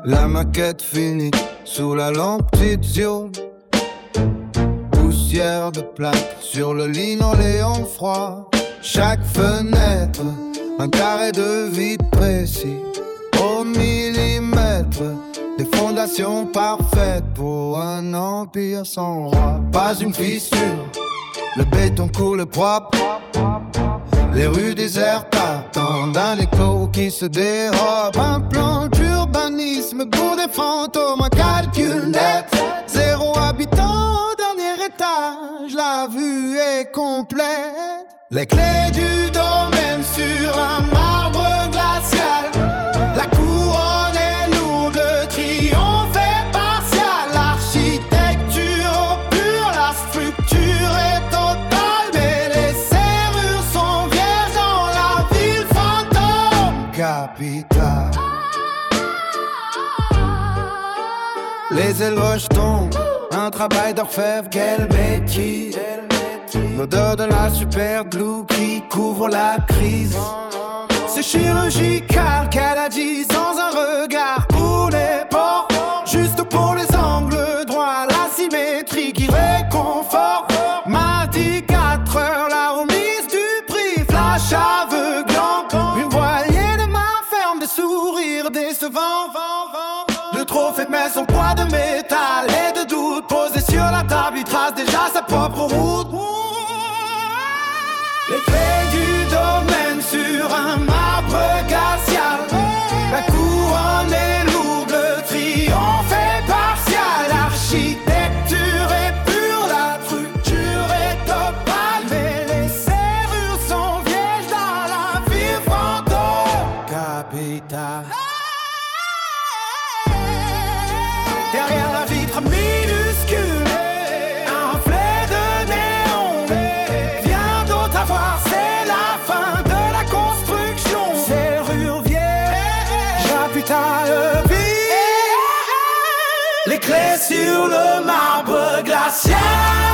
La maquette finie sous la lampe Tizio. Poussière de plâtre sur le linoléum froid. Chaque fenêtre, un carré de vide précis. Au millimètre, des fondations parfaites pour un empire sans roi. Pas une fissure, le béton coule propre. Les rues désertes attendent un écho qui se dérobe. Un plan d'urbanisme pour des fantômes, un calcul net. 0 habitant au dernier étage, la vue est complète. Les clés du domaine sur un marbre glacial. La couronne est lourde, le triomphe est partial. L'architecture pure, la structure est totale. Mais les serrures sont vierges dans la ville fantôme. Capitale. Les éloges tombent, un travail d'orfèvre, quel métier. L'odeur de la super glue qui couvre la crise. C'est chirurgical qu'elle a dit sans un regard. Pour les ports, juste pour les angles droits. La symétrie qui réconforte. M'a dit 4 heures, la remise du prix. Flash aveuglant, une voilier de main ferme, des sourires décevants. Le trophée met son poids de métal et de doute. Posé sur la table, il trace déjà sa propre route. Les clés du domaine sur un marbre glacial. La couronne est lourde, le triomphe est partial. L'architecture est pure, la structure est totale. Mais les serrures sont vierges dans la ville fantôme. Capitale. Derrière la vitre minuscule, un fleur de néon. Viens d'autre à voir, c'est la fin de la construction. Serrure vierge, capitale ville. Les clés sur le marbre glacial.